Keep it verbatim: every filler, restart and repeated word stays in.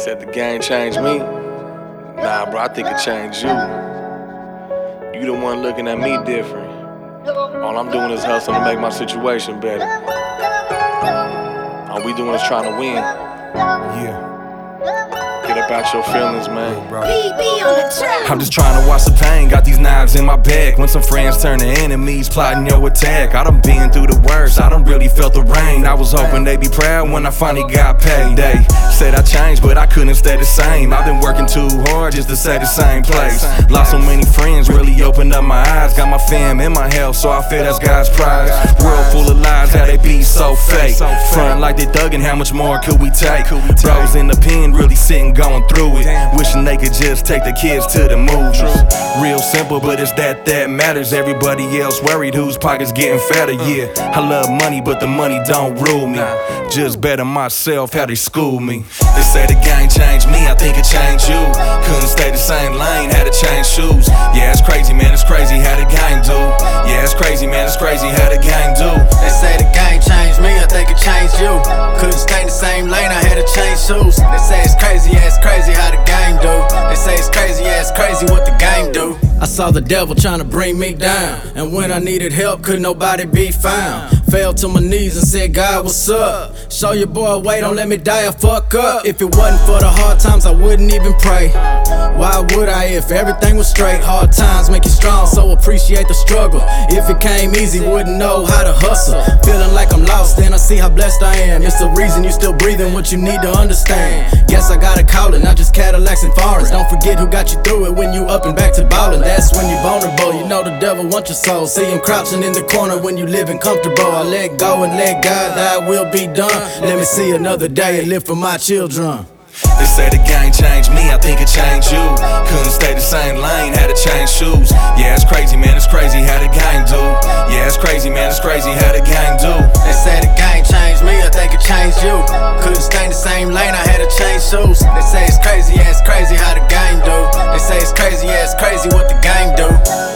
Said the game changed me. Nah, bro, I think it changed you. You the one looking at me different. All I'm doing is hustling to make my situation better. All we doing is trying to win. Yeah. Get up out your feelings, man. I'm just trying to watch the pain, got these knives in my bag. When some friends turn to enemies, plotting your attack. I done been through the worst, I done really felt the rain. I was hoping they'd be proud when I finally got paid. They said I changed, but I couldn't stay the same. I've been working too hard just to stay the same place. Lost so many friends, really opened up my eyes. Got my fam in my health, so I feel that's God's prize. World full of lies, how they be so fake. Front like they thuggin', how much more could we take? Bros in the pen, really sitting, going through it. Wishing they could just take the kids to the movies. Real simple, but it's that that matters. Everybody else worried whose pockets getting fatter. Yeah, I love money, but the money don't rule me. Just better myself how they school me. They say the game changed me, I think it changed you. Couldn't stay the same lane, had to change shoes. Yeah, it's crazy, man, it's crazy how the game do. Yeah, it's crazy, man, it's crazy how the game do. They say the game changed me, I think it changed you. Couldn't stay in the same lane, I had to change shoes. They say it's crazy, yeah, it's crazy how the game do. They say it's crazy, yeah, it's crazy what the game do. I saw the devil trying to bring me down, and when I needed help, could nobody be found. Fell to my knees and said, God, what's up? Show your boy a way, don't let me die or fuck up. If it wasn't for the hard times, I wouldn't even pray. Why would I if everything was straight? Hard times make you strong, so appreciate the struggle. If it came easy, wouldn't know how to hustle. Feeling like I'm lost, then I see how blessed I am. It's the reason you still breathing, what you need to understand. Guess I gotta call it, not just Cadillacs and foreigns. Don't forget who got you through it when you up and back to ballin'. That's when you vulnerable, you know the devil wants your soul. See him crouching in the corner when you living comfortable. I let go and let God, thy will be done. Let me see another day and live for my children. They say the game changed me, I think it changed you. Couldn't stay the same lane, had to change shoes. Yeah, it's crazy, man, it's crazy how the game do. Yeah, it's crazy, man, it's crazy how the game do. They say the game changed me, I think it changed you. Couldn't stay in the same lane, I had to change shoes. They say it's crazy, yeah, it's crazy how the game do. They say it's crazy, yeah, it's crazy what the game do.